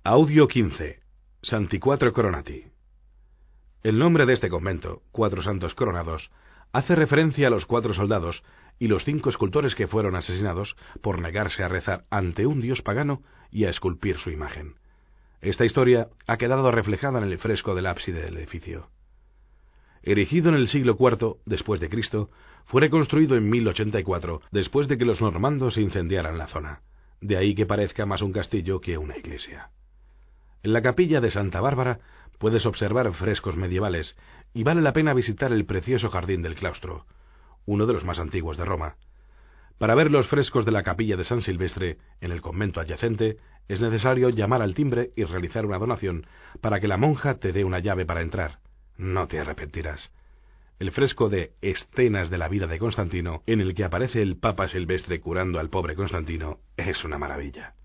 Audio 15. Santi Quattro Coronati. El nombre de este convento, Cuatro Santos Coronados, hace referencia a los 4 soldados y los 5 escultores que fueron asesinados por negarse a rezar ante un dios pagano y a esculpir su imagen. Esta historia ha quedado reflejada en el fresco del ábside del edificio. Erigido en el siglo IV después de Cristo, fue reconstruido en 1084 después de que los normandos incendiaran la zona. De ahí que parezca más un castillo que una iglesia. En la capilla de Santa Bárbara puedes observar frescos medievales y vale la pena visitar el precioso jardín del claustro, uno de los más antiguos de Roma. Para ver los frescos de la capilla de San Silvestre, en el convento adyacente, es necesario llamar al timbre y realizar una donación para que la monja te dé una llave para entrar. No te arrepentirás. El fresco de Escenas de la vida de Constantino, en el que aparece el Papa Silvestre curando al pobre Constantino, es una maravilla.